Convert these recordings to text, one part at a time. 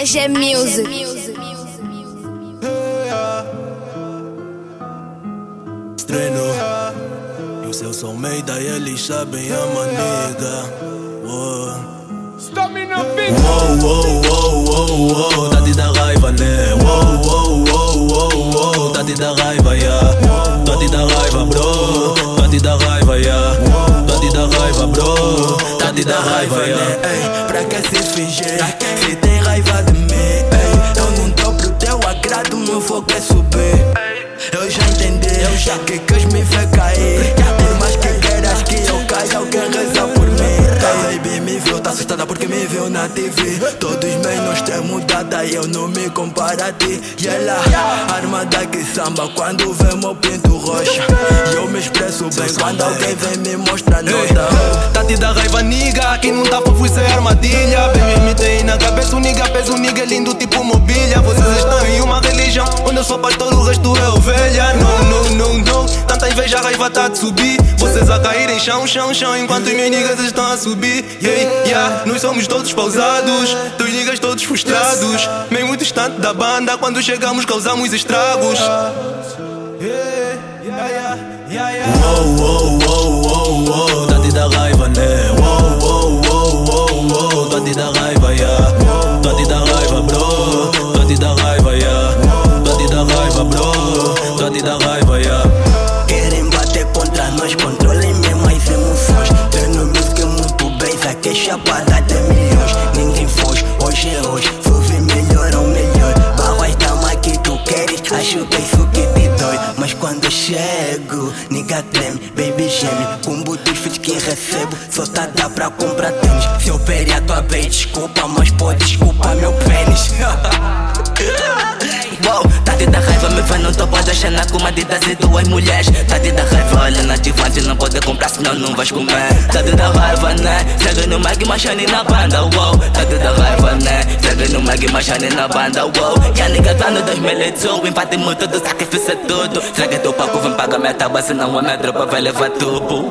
AG Music. Treino e o seu som Meida e eles sabem a maniga. Stop me no beat. Tá te da raiva, né? Tá te da raiva, yeah. Tá te da raiva, bro. Tá te da raiva, yeah. Tá te da raiva, bro. Tá te da raiva, yeah. Ei, pra que se fingir? Se tem raiva de mim, ei, eu não tô pro teu agrado, meu foco é subir. Eu já entendi, que queres me ver cair. Por mais que queiras que eu caia, alguém reza por mim. A baby me viu, tá assustada porque me viu na TV. Todos menos têm mudado e eu não me comparo a ti. E ela, armada que samba quando vê meu pinto roxo. E eu me expresso bem quando alguém vem me mostrar nota. Tá te da raiva, niga, quem não tá fofo isso é armadilha. Baby me tem na cabeça, o nigga pesa, o nigga é lindo tipo mobília. Vocês estão em uma religião onde eu sou pastor, o resto é ovelha. Não, tanta inveja, a raiva tá de subir. Vocês a caírem chão, enquanto os meus niggas estão a subir. Nós somos todos pausados, teus niggas todos frustrados. Meio muito distante da banda, quando chegamos causamos estragos. Tá te da raiva, né? Tá te da raiva, yeah. Tá te da raiva, bro. Tá te da raiva, yeah. Tá te da raiva, bro. Tá te da raiva, yeah. Querem bater contra nós, controlem minhas emoções. Treino música muito bem, vai que é chapada de milhões. Ninguém foge, hoje é hoje, vive melhor ou melhor. Barras da mais que tu queres, acho que é isso que te dói. Mas quando eu chego, nigga treme, baby geme. Combo dos feats que recebo, só tá dá pra comprar tênis. Se eu perder a tua vez, desculpa, mas pode desculpar meu pênis. Tá te da raiva, me vai no topo da Xana com uma Adidas e duas mulheres. Tá te da raiva, olha na Tivante, não pode comprar senão não vais comer. Tá te da raiva, né? Segue no Mag Machane na banda, wow. Tá te da raiva, né? Segue no Mag Machane na banda, wow. E a nigga tá no 2018, empate muito do sacrifício é tudo. Segue teu papo, vem pagar minha tábua, senão a minha tropa vai levar tubo,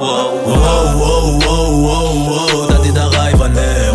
Tá te da raiva, né?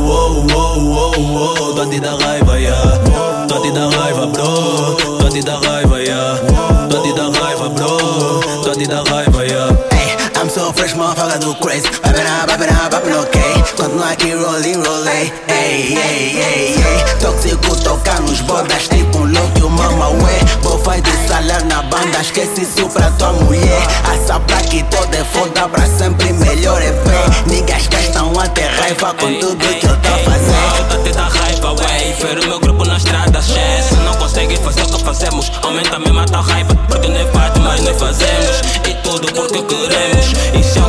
Tá te da raiva, yeah. Tá te da raiva, bro. Tá te da raiva, yeah. Tá te da raiva, bro. Tá te da raiva, yeah. Hey, I'm so fresh, motherfucker do crazy. Baby, ok. Continua aqui, rolling. Hey. Tóxico tocar nos bordas, tipo um louco e uma maué. Bofai de salar na banda, esquece isso pra tua mulher. Essa placa toda é foda, pra sempre melhor é bem. Niggas que estão a ter raiva com tudo que eu tô fazendo. Tá te da raiva, wey. Ver o meu grupo na estrada, se não consegue fazer o que fazemos, aumenta mesmo a tua raiva. Porque não é fácil, mas nós fazemos. E tudo porque queremos. E se